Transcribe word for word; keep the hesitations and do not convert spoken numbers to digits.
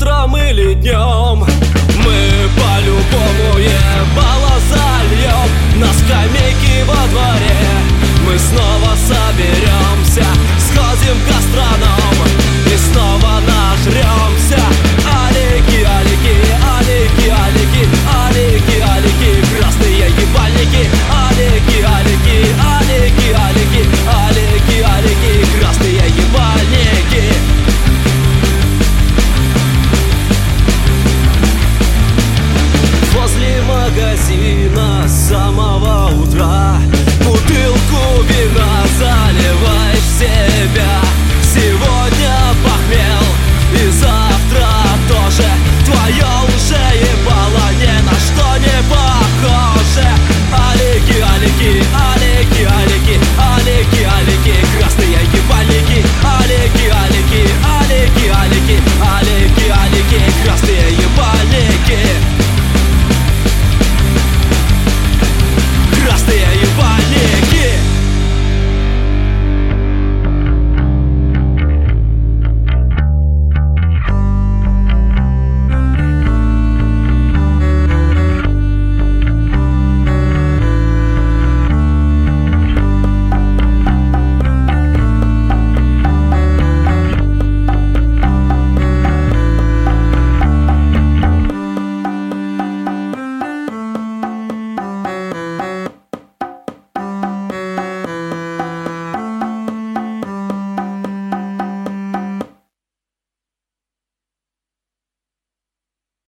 утром или днем. Мы по-любому ебало зальем на скамейке во дворе. Мы снова соберемся, сходим к гастроном и снова нажремся. Алики, алики, алики, алики, алики, алики, красные ебальники. Алики, алики, алики, алики, алики, алики, красные ебальники. Возле магазина с самого утра